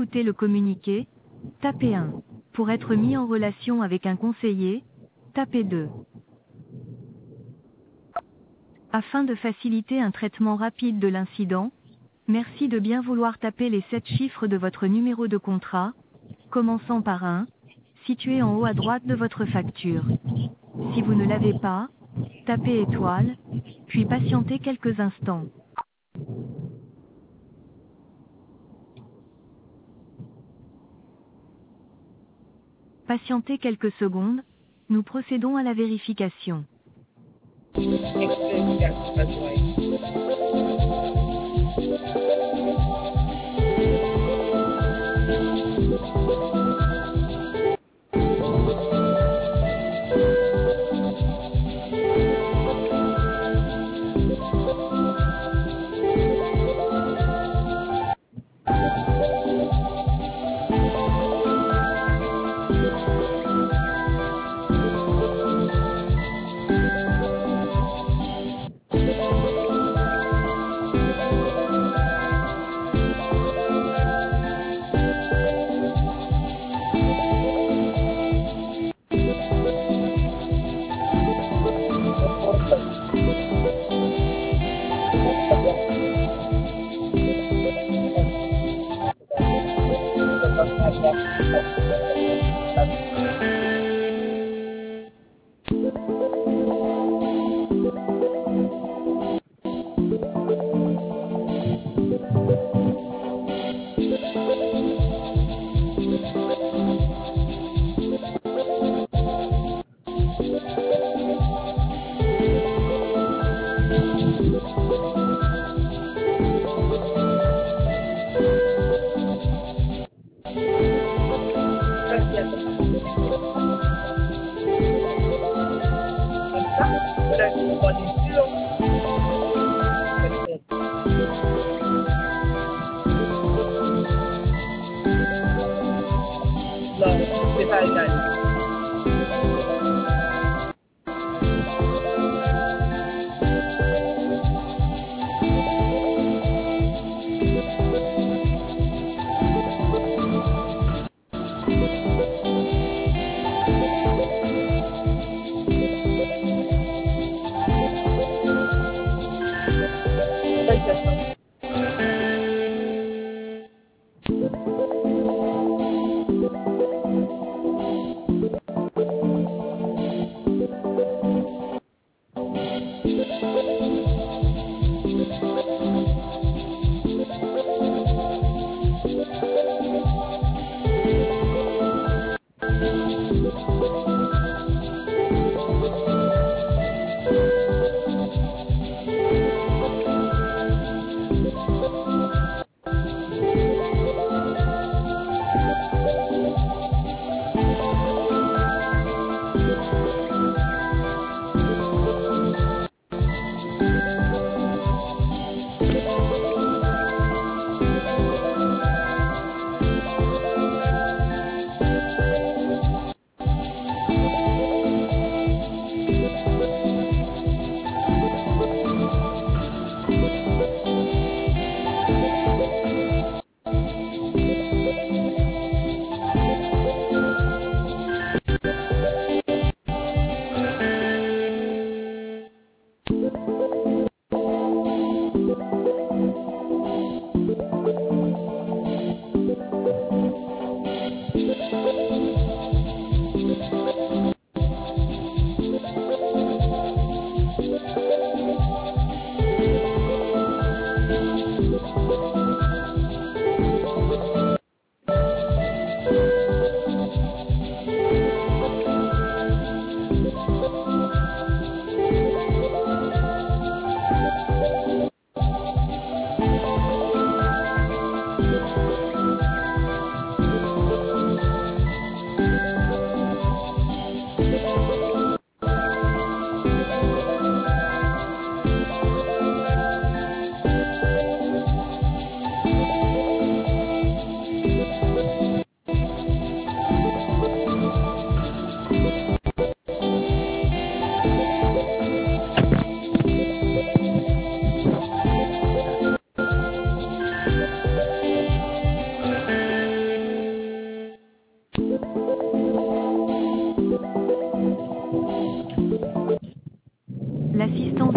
écouter le communiqué, tapez 1. Pour être mis en relation avec un conseiller, tapez 2. Afin de faciliter un traitement rapide de l'incident, merci de bien vouloir taper les 7 chiffres de votre numéro de contrat, commençant par 1, situé en haut à droite de votre facture. Si vous ne l'avez pas, tapez étoile, puis patientez quelques instants. Patientez quelques secondes, nous procédons à la vérification.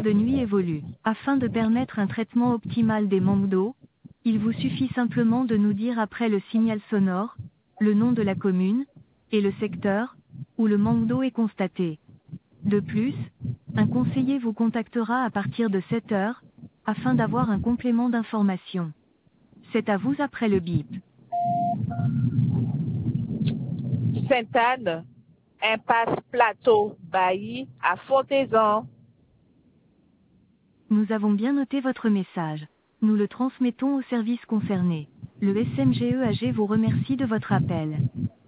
lumière de nuit évolue. Afin de permettre un traitement optimal des manques d'eau, il vous suffit simplement de nous dire après le signal sonore, le nom de la commune, et le secteur, où le manque d'eau est constaté. De plus, un conseiller vous contactera à partir de 7 heures, afin d'avoir un complément d'information. C'est à vous après le bip. Sainte-Anne, impasse Plateau, Bailly, à Fontaison. Nous avons bien noté votre message. Nous le transmettons au service concerné. Le SMGEAG vous remercie de votre appel.